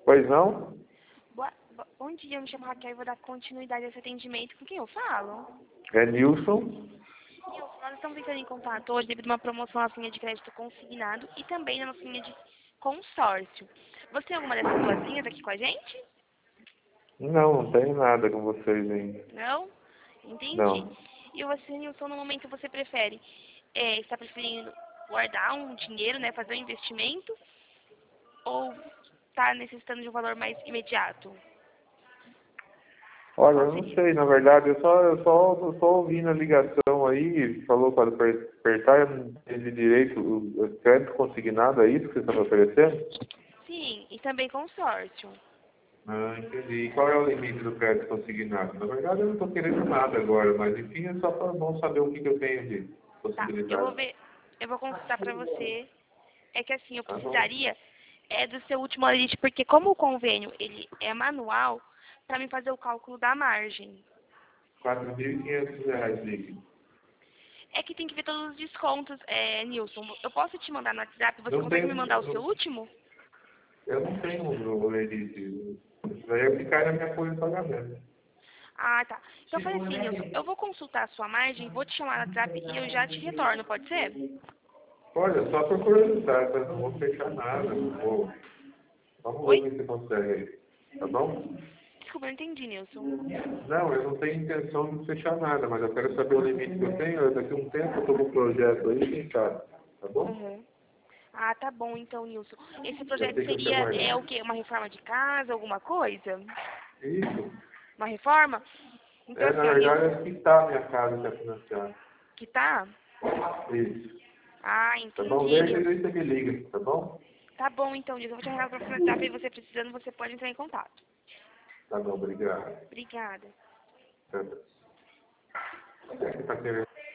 Pois não? Bom dia, eu me chamo Raquel e vou dar continuidade a esse atendimento. Com quem eu falo? É Nilson. Nilson, nós estamos entrando em contato hoje devido a uma promoção na nossa linha de crédito consignado e também na nossa linha de consórcio. Você tem alguma dessas duas linhas aqui com a gente? Não tem nada com vocês ainda. Não? Entendi. Não. E você, Nilson, no momento você prefere, está preferindo guardar um dinheiro, né, fazer um investimento ou está necessitando de um valor mais imediato? Olha, Qual eu não seria? sei, na verdade, eu só ouvindo a ligação aí, falou para apertar, eu não entendi direito, o crédito consignado, é isso que você está me oferecendo? Sim, e também consórcio. Ah, entendi. E qual é o limite do crédito consignado? Na verdade, eu não estou querendo nada agora, mas enfim, é só para bom saber o que eu tenho de Tá, eu vou possibilidade. ver, eu vou consultar para você. É que assim, eu Tá bom. precisaria do seu último limite, porque como o convênio ele é manual, para mim fazer o cálculo da margem. R$ 4.500 líquido. É que tem que ver todos os descontos, Nilson. Eu posso te mandar no WhatsApp, você Não consegue me tenho, mandar o seu último? eu não tenho o limite. Isso daí é ficar na minha folha de pagamento. Ah, tá. Então faz assim, Nilson, eu vou consultar a sua margem, vou te chamar no WhatsApp e eu já te retorno, pode ser? Olha, só por curiosidade, tá? Não vou fechar nada. Não vou. Vamos ver Oi? o que você consegue aí. Tá bom? Desculpa, eu não entendi, Nilson. Não, eu não tenho intenção de fechar nada, mas eu quero saber o limite que eu tenho. Daqui a um tempo eu estou com um projeto aí, quem sabe? Tá bom? Uhum. Ah, tá bom então, Nilson. Esse Já projeto sei que eu te seria aguardo. o quê? Uma reforma de casa, alguma coisa? Isso. Uma reforma? Então Na assim, ó, verdade, Nilson, é quitar a minha casa que é financiada. que tá? Isso. Ah, Tá bom? entendi, Desde Nilson. aí você me liga, tá bom? Tá bom então, Nilson. Eu vou te arrumar para o WhatsApp e você precisando, você pode entrar em contato. Tá bom, obrigado. Obrigada. Tá bom. O que você tá querendo?